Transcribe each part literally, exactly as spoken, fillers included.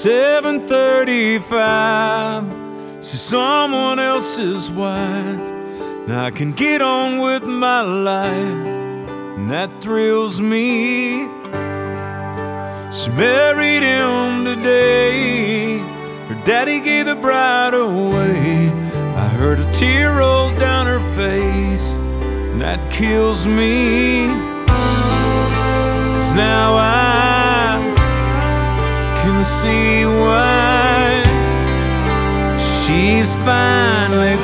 seven thirty-five, see someone else's wife. Now I can get on with my life, and that thrills me. She married him today, her daddy gave the bride away. I heard a tear roll down her face, and that kills me. 'Cause now I can see why she's finally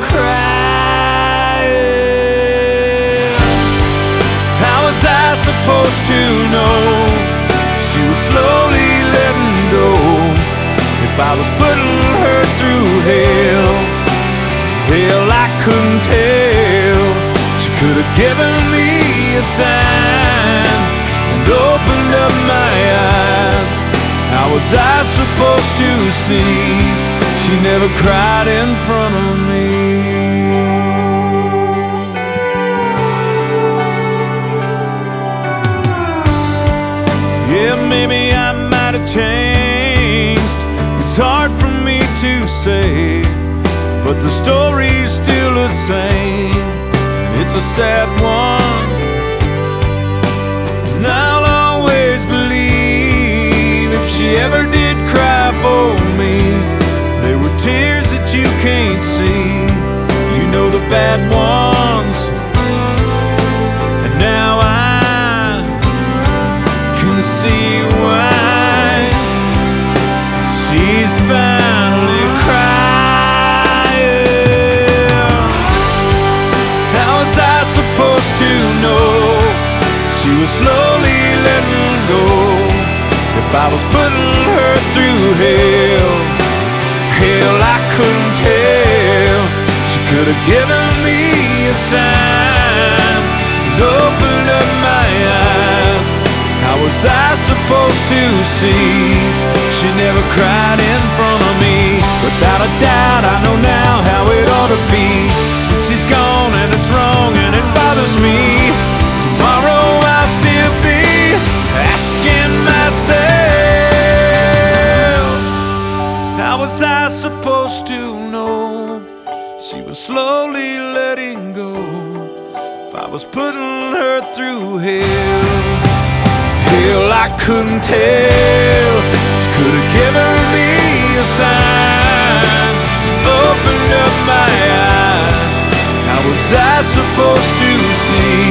crying. How was I supposed to know she was slowly letting go? If I was putting her through hell, hell I couldn't tell. She could have given me a sign and opened up my eyes. How was I supposed to see she never cried in front of me? Yeah, maybe I might have changed. It's hard for me to say, but the story's still the same. It's a sad one, and I'll always believe if she ever did cry for me, they were tears that you can't see. You know, the bad ones. And now I can see why she's finally crying. How was I supposed to know she was slowly letting go? If I was putting her through hell, hell I couldn't tell. She could have given me a sign and opened up my eyes. How was I supposed to see she never cried in front of me? Without a doubt I know now how it ought to be. She's gone and it's wrong and it bothers me. Tomorrow I'll still be asking myself, how was I supposed to know she was slowly letting go? If I was putting her through hell, hell I couldn't tell. She could have given me a sign, opened up my eyes. How was I supposed to see?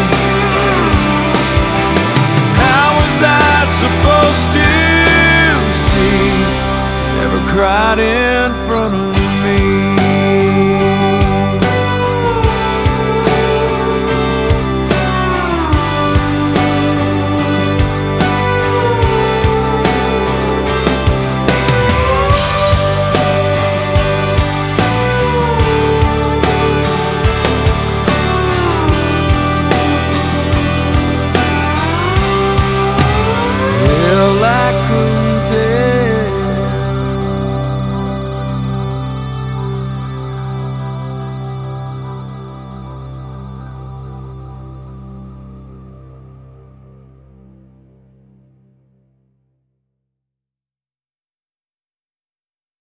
How was I supposed to see she never cried in front of me?